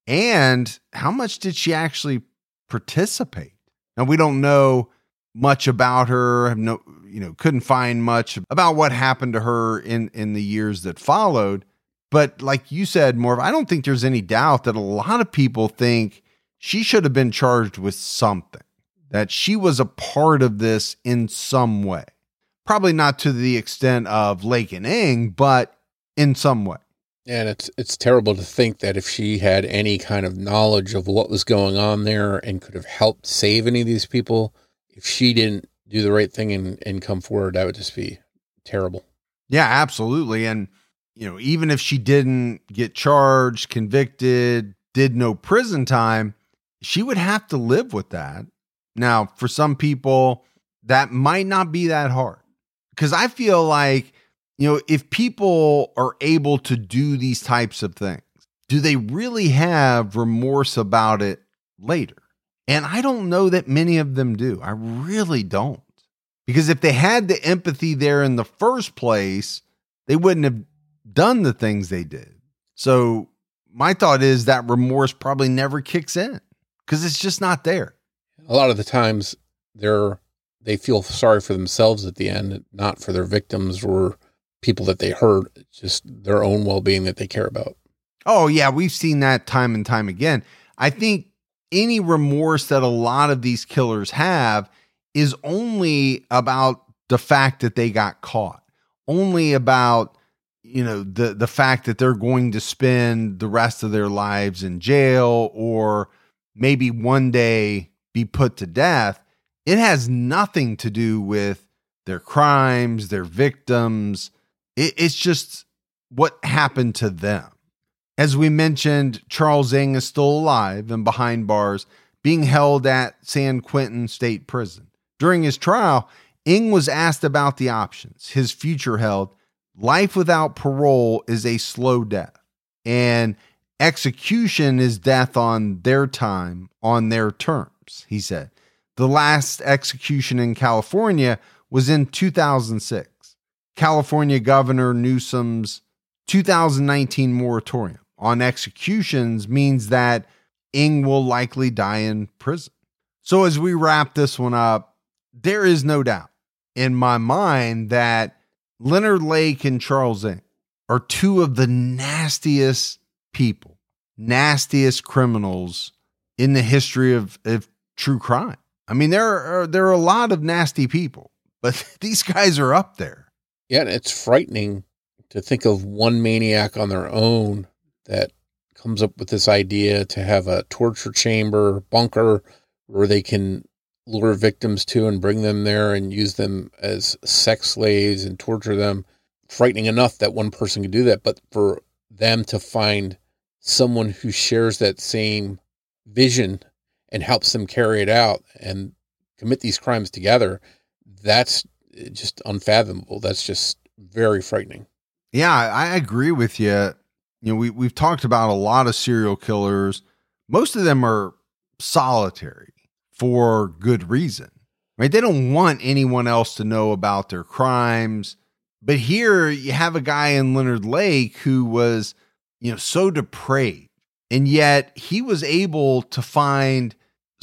And how much did she actually participate? Now, we don't know much about her, have no, you know, couldn't find much about what happened to her in, in the years that followed. But like you said, Morv, I don't think there's any doubt that a lot of people think she should have been charged with something, that she was a part of this in some way. Probably not to the extent of Lake and Ing, but in some way. And it's it's terrible to think that if she had any kind of knowledge of what was going on there and could have helped save any of these people, if she didn't do the right thing and, and come forward, that would just be terrible. Yeah, absolutely. And, you know, even if she didn't get charged, convicted, did no prison time, she would have to live with that. Now, for some people, that might not be that hard. Because I feel like, you know, if people are able to do these types of things, do they really have remorse about it later? And I don't know that many of them do. I really don't. Because if they had the empathy there in the first place, they wouldn't have done the things they did. So my thought is that remorse probably never kicks in because it's just not there. A lot of the times they're they feel sorry for themselves at the end, not for their victims or people that they hurt. It's just their own well-being that they care about. Oh, yeah. We've seen that time and time again. I think any remorse that a lot of these killers have is only about the fact that they got caught, only about, you know, the, the fact that they're going to spend the rest of their lives in jail or maybe one day be put to death. It has nothing to do with their crimes, their victims. It, it's just what happened to them. As we mentioned, Charles Ing is still alive and behind bars, being held at San Quentin State Prison. During his trial, Ing was asked about the options his future held. Life without parole is a slow death, and execution is death on their time, on their terms, he said. The last execution in California was in two thousand six. California Governor Newsom's two thousand nineteen moratorium on executions means that Ing will likely die in prison. So as we wrap this one up, there is no doubt in my mind that Leonard Lake and Charles Ing are two of the nastiest people, nastiest criminals in the history of, of true crime. I mean, there are, there are a lot of nasty people, but these guys are up there. Yeah, and it's frightening to think of one maniac on their own that comes up with this idea to have a torture chamber, bunker, where they can lure victims to and bring them there and use them as sex slaves and torture them. Frightening enough that one person could do that, but for them to find someone who shares that same vision and helps them carry it out and commit these crimes together, that's just unfathomable. That's just very frightening. Yeah, I agree with you. You know, we, we've talked about a lot of serial killers. Most of them are solitary for good reason, right? They don't want anyone else to know about their crimes. But here you have a guy in Leonard Lake who was, you know, so depraved, and yet he was able to find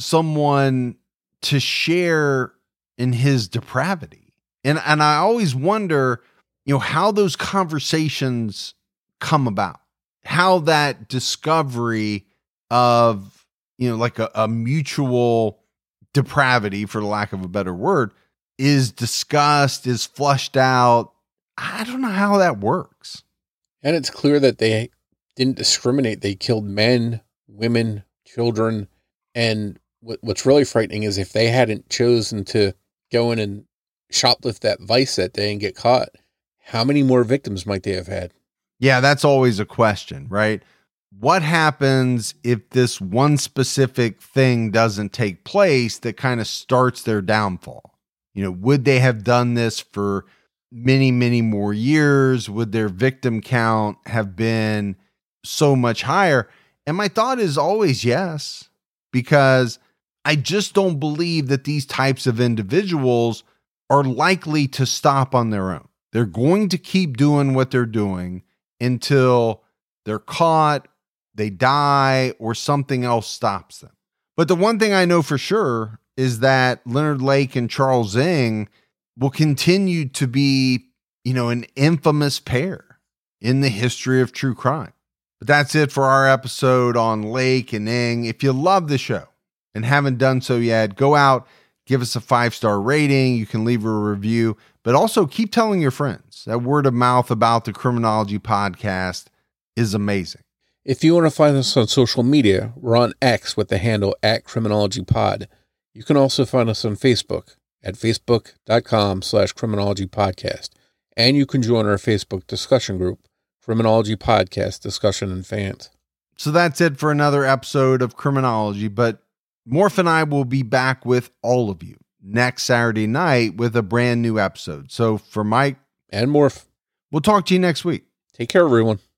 someone to share in his depravity. And, and I always wonder, you know, how those conversations come about, how that discovery of, you know, like a, a mutual depravity, for the lack of a better word, is discussed, is flushed out. I don't know how that works. And it's clear that they didn't discriminate. They killed men, women, children. And what, what's really frightening is if they hadn't chosen to go in and shoplift that Vice that day and get caught, how many more victims might they have had? Yeah, that's always a question, right? What happens if this one specific thing doesn't take place that kind of starts their downfall? You know, would they have done this for many, many more years? Would their victim count have been so much higher? And my thought is always yes, because I just don't believe that these types of individuals are likely to stop on their own. They're going to keep doing what they're doing until they're caught, they die, or something else stops them. But the one thing I know for sure is that Leonard Lake and Charles Ng will continue to be, you know, an infamous pair in the history of true crime. But that's it for our episode on Lake and Ng. If you love the show and haven't done so yet, go out, give us a five-star rating. You can leave a review, but also keep telling your friends. That word of mouth about the Criminology Podcast is amazing. If you want to find us on social media, we're on X with the handle at CriminologyPod. You can also find us on Facebook at facebook.com slash Criminology Podcast. And you can join our Facebook discussion group, Criminology Podcast Discussion and Fans. So that's it for another episode of Criminology, but Morph and I will be back with all of you next Saturday night with a brand new episode. So for Mike and Morph, we'll talk to you next week. Take care, everyone.